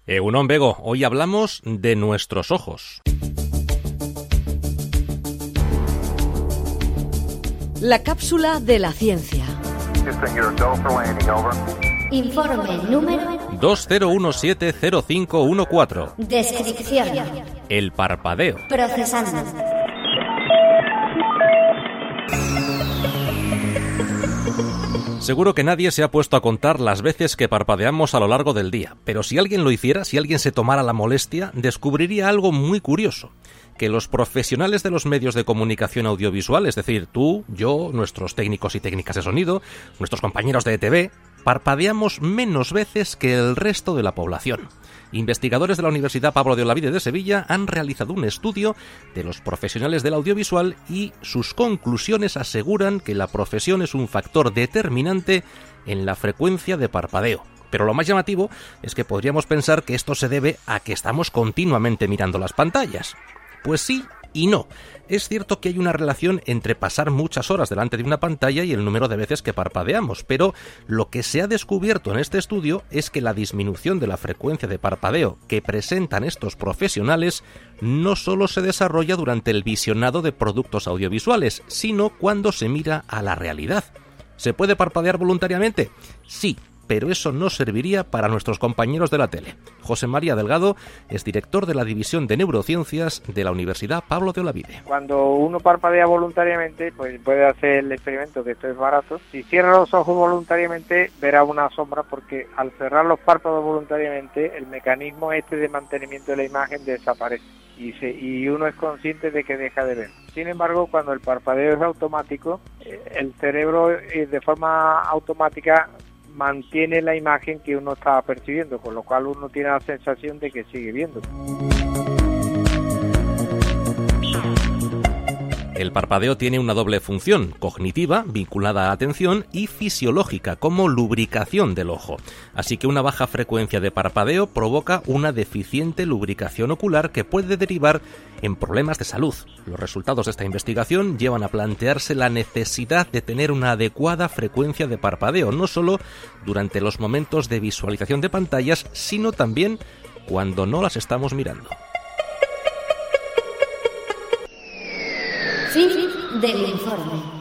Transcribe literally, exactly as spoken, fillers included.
Egunon Bego, hoy hablamos de nuestros ojos. La cápsula de la ciencia. Informe número dos cero uno siete cero cinco uno cuatro. Descripción. El parpadeo. Procesando. Seguro que nadie se ha puesto a contar las veces que parpadeamos a lo largo del día, pero si alguien lo hiciera, si alguien se tomara la molestia, descubriría algo muy curioso, que los profesionales de los medios de comunicación audiovisual, es decir, tú, yo, nuestros técnicos y técnicas de sonido, nuestros compañeros de E T V, parpadeamos menos veces que el resto de la población. Investigadores de la Universidad Pablo de Olavide de Sevilla han realizado un estudio de los profesionales del audiovisual y sus conclusiones aseguran que la profesión es un factor determinante en la frecuencia de parpadeo. Pero lo más llamativo es que podríamos pensar que esto se debe a que estamos continuamente mirando las pantallas. Pues sí y no. Es cierto que hay una relación entre pasar muchas horas delante de una pantalla y el número de veces que parpadeamos, pero lo que se ha descubierto en este estudio es que la disminución de la frecuencia de parpadeo que presentan estos profesionales no solo se desarrolla durante el visionado de productos audiovisuales, sino cuando se mira a la realidad. ¿Se puede parpadear voluntariamente? Sí, pero eso no serviría para nuestros compañeros de la tele. José María Delgado es director de la División de Neurociencias de la Universidad Pablo de Olavide. Cuando uno parpadea voluntariamente, pues puede hacer el experimento, que esto es barato. Si cierra los ojos voluntariamente, verá una sombra, porque al cerrar los párpados voluntariamente, el mecanismo este de mantenimiento de la imagen desaparece y, se, y uno es consciente de que deja de ver. Sin embargo, cuando el parpadeo es automático, el cerebro de forma automática mantiene la imagen que uno está percibiendo, con lo cual uno tiene la sensación de que sigue viendo. El parpadeo tiene una doble función, cognitiva, vinculada a la atención, y fisiológica, como lubricación del ojo. Así que una baja frecuencia de parpadeo provoca una deficiente lubricación ocular que puede derivar en problemas de salud. Los resultados de esta investigación llevan a plantearse la necesidad de tener una adecuada frecuencia de parpadeo, no solo durante los momentos de visualización de pantallas, sino también cuando no las estamos mirando. Fin del informe.